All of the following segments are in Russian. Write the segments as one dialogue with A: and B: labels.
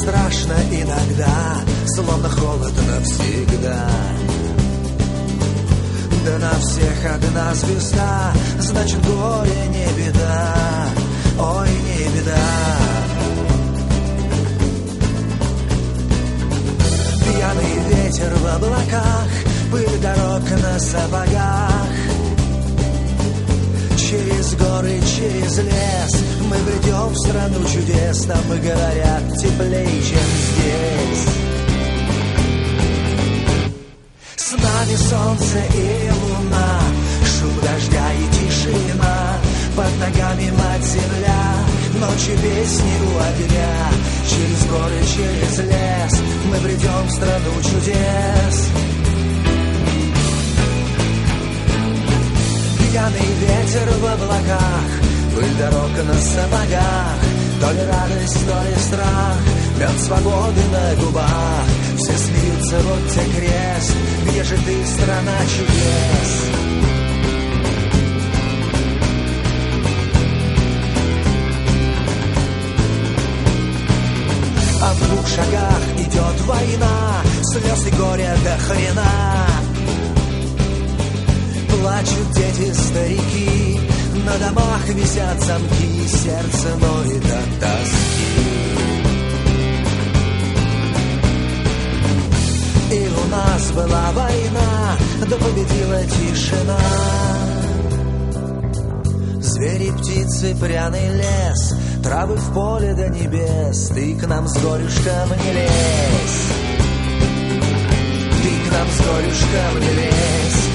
A: страшно иногда, словно холод навсегда. Да на всех одна звезда, значит горе не беда, ой, не беда. Пьяный ветер в облаках, пыль дорог на сапогах. Через горы, через лес мы бредем в страну чудес. Там, говорят, теплее, чем здесь. С нами солнце и луна, шум дождя и тишина. Под ногами мать-земля, ночью песни у огня. Через горы, через лес мы бредем в страну чудес. Пьяный ветер в облаках, пыль дорог на сапогах. То ли радость, то ли страх, мед свободы на губах. Все смеются, вот те крест, где же ты, страна чудес? А в 2 шагах идет война, слез и горя до хрена. Плачут дети, старики, на домах висят замки, сердце ноет от тоски. И у нас была война, да победила тишина. Звери, птицы, пряный лес, травы в поле до небес. Ты к нам с горюшком не лезь, ты к нам с горюшком не лезь.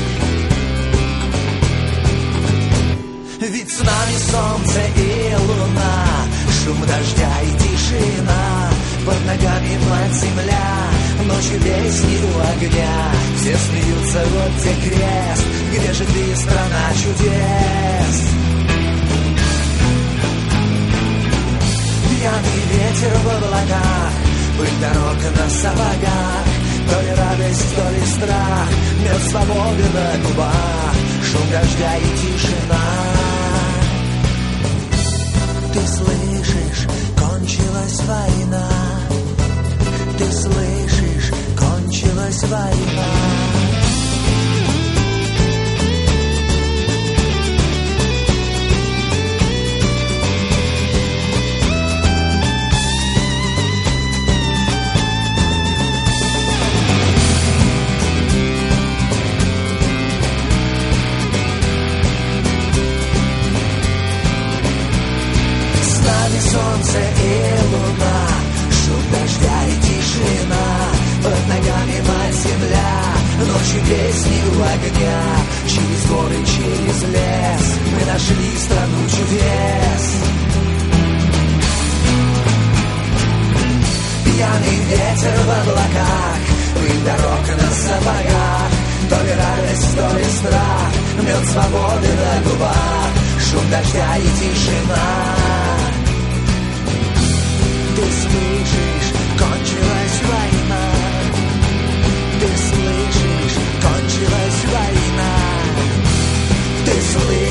A: Ведь с нами солнце и луна, шум дождя и тишина. Под ногами мать-земля, ночью песни у огня. Все смеются, вот те крест, где же ты, страна чудес? Пьяный ветер в облаках, пыль дорог на сапогах. То ли радость, то ли страх, мед свободы на губах. Шум дождя и тишина. Ты слышишь, кончилась война. Ты слышишь, кончилась война. Солнце и луна, шум дождя и тишина. Под ногами мать-земля, ночью песни у огня. Через горы, через лес мы нашли страну чудес. Пьяный ветер в облаках, пыль дорог на сапогах. То ли радость, то ли страх, мед свободы на губах. Шум дождя и тишина. Ты слышишь, кончилась война. Ты слышишь, кончилась война. Ты слышишь.